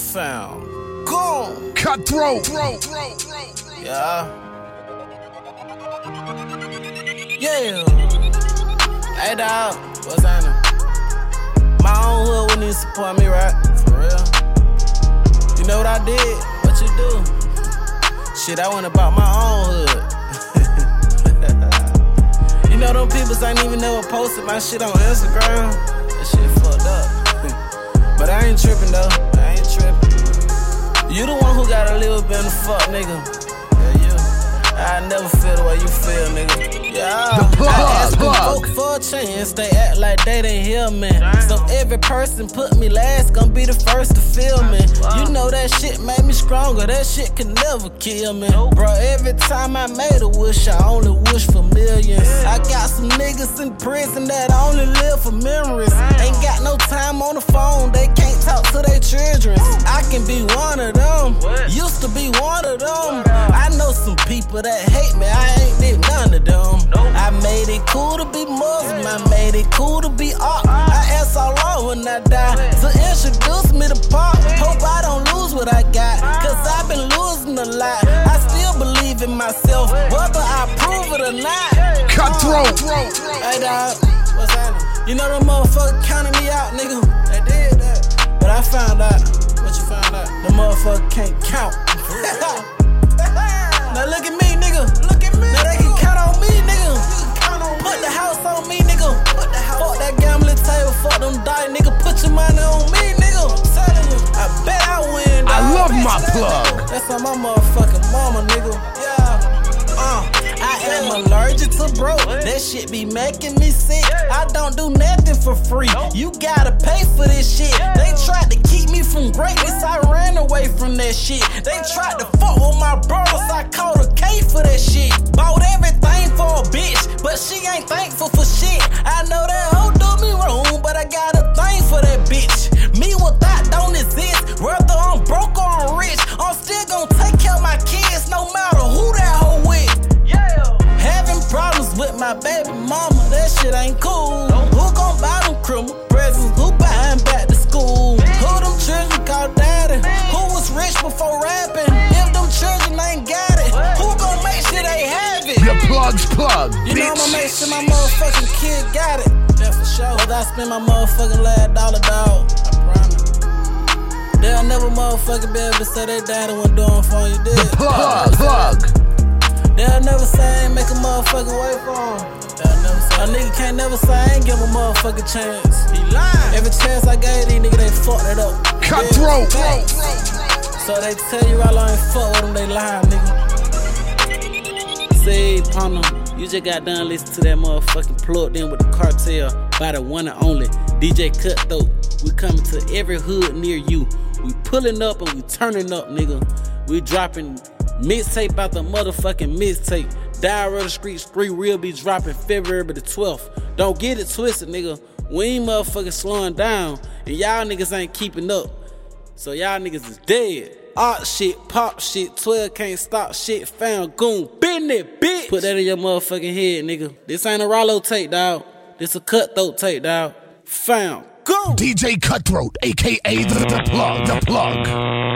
Found. Gone. Cutthroat. Yeah. Yeah. Hey dog, what's happening? My own hood wouldn't even support me, right? For real. You know what I did? What you do? Shit, I went about my own hood. You know them people ain't even never posted my shit on Instagram. That shit fucked up. But I ain't tripping though. I ain't tripping. You the one who gotta live being a fuck, nigga. Yeah, you. I never feel the way you feel, nigga. Yeah, I ask them folk for a chance, they act like they didn't hear me. So every person put me last, gon' be the first to feel me. You know that shit made me stronger, that shit can never kill me. Bro, every time I made a wish, I only wish for millions. I got some niggas in prison that only live for memories. Ain't got no time on the phone, they can't talk to their children. I can be one of them, used to be one of them. I know some people that hate me, I ain't did none of them. I made it cool to be Muslim, I made it cool to be art. I asked Allah when I die to introduce me to pop. Hope I don't lose what I got, cause I've been losing a lot. I still believe in myself, whether I prove it or not. Cutthroat. Hey dog, what's happening? You know them motherfuckers counted me out, nigga. They did that, but I found out. What you found out? The motherfucker can't count. Now look at me, nigga. Look at me. Now they can count on me, nigga. Put the house on me, nigga. Fuck that gambling table, fuck them die, nigga. Put your money on me, nigga. I'm telling you, I bet I win, dog. I love my plug. That's on my motherfucking mama, nigga. Yeah. I am allergic to broke. That shit be making me sick. I don't do nothing for free. You gotta pay for this shit. They tried to keep me from greatness. I ran away from that shit. They tried to fuck with my brothers. I caught a K for that shit. Bought everything for a bitch, but she ain't thankful for shit. I know that hoe do me wrong, but I got a thing for that bitch. Me without don't exist. Whether I'm broke or I'm rich, I'm still gonna take care of my kids no matter who that hoe with. Having problems with my baby mama, that shit ain't cool. Who gon' buy them criminal presents? Who buying back to school? Who them children called daddy? Who was rich before rapping? If them children ain't got it, who gon' make sure they have it? Your plug's plug, You know bitch. I'ma make sure my motherfucking kid got it. That's for sure. Whether I spend my motherfucking last dollar, dog, I promise. They'll never motherfucking be able to say they daddy wasn't doing for you, did. The plug. They'll never say I ain't make a motherfucking way for him. A nigga can't never say I ain't give him a motherfucking chance. He lying. Every chance I gave these niggas, they fucked it up. Cutthroat. So they tell you I ain't fuck with them, they lying, nigga. Say, partner, you just got done listening to that motherfucking Plugged In with the Cartel by the one and only DJ Cutthroat. We coming to every hood near you. We pulling up and we turning up, nigga. We dropping mixtape out the motherfucking mixtape. Diary of the Streets 3 will be dropping February the 12th. Don't get it twisted, nigga. We ain't motherfucking slowing down, and y'all niggas ain't keeping up. So y'all niggas is dead. Art shit, pop shit, 12 can't stop shit, found goon, business, bitch. Put that in your motherfucking head, nigga. This ain't a Rollo tape, dog. This a Cutthroat tape, dog. Found goon. DJ Cutthroat, aka the plug.